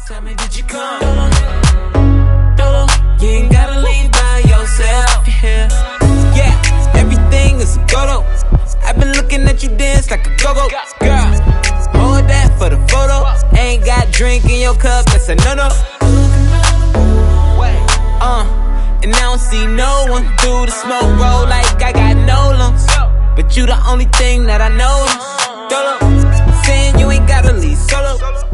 Tell me, did you come? Dolo, you ain't gotta leave by yourself. Yeah, everything is a go-go. I've been looking at you dance like a go-go. Girl, hold that for the photo. Ain't got drink in your cup, that's a no-no. And I don't see no one through the smoke roll like I got no lungs. But you the only thing that I know. Dolo, saying you ain't gotta leave solo.